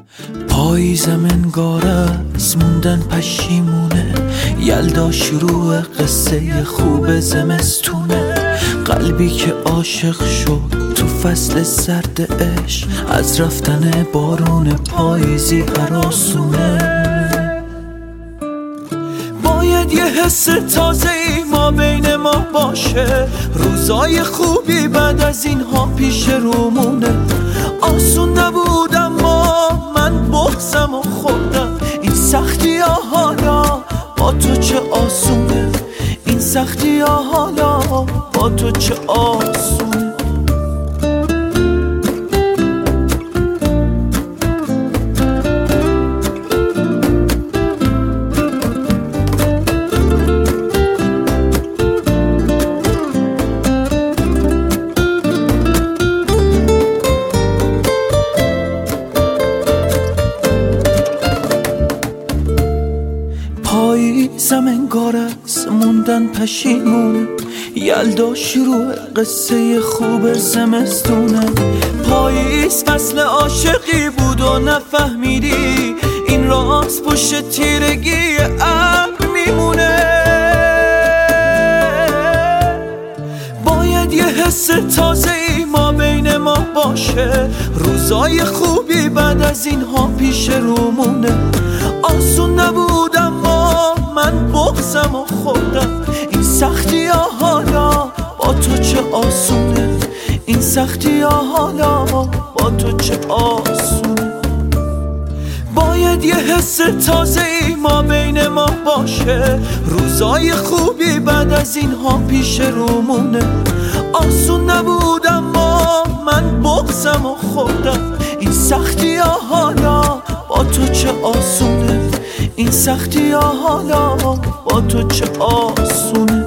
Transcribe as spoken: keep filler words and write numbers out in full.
پاییزم انگار از موندن پشیمونه، یلدا شروع قصه خوب زمستونه. قلبی که عاشق شد تو فصل سرد عشق، از رفتن بارون پاییزی هراسونه. باید یه حس تازه ای ما بین ما باشه، روزای خوبی بعد از اینها پیش رومونه. آسون نبود اما من بغضم و خوردم، این سختی ها حالا با تو چه آسونه، این سختی ها حالا با تو چه آسونه. پاییزم انگار از موندن پشیمونه، یلدا شروع قصه خوب زمستونه. پاییز فصل عاشقی بود و نفهمیدی، این راز پشت تیرگی ابر میمونه. باید یه حس تازه ای ما بین ما باشه، روزای خوبی بعد از اینها پیش رومونه. آسون نبود اما من بغضم و خوردم، این سختی ها حالا با تو چه آسونه، این سختی ها حالا با تو چه آسونه. باید یه حس تازه ای ما بین ما باشه، روزای خوبی بعد از اینها پیش رومونه. آسون نبود اما من بغضم و خوردم، این سختی ها حالا با تو چه آسونه، این سختی ها حالا با تو چه آسونه.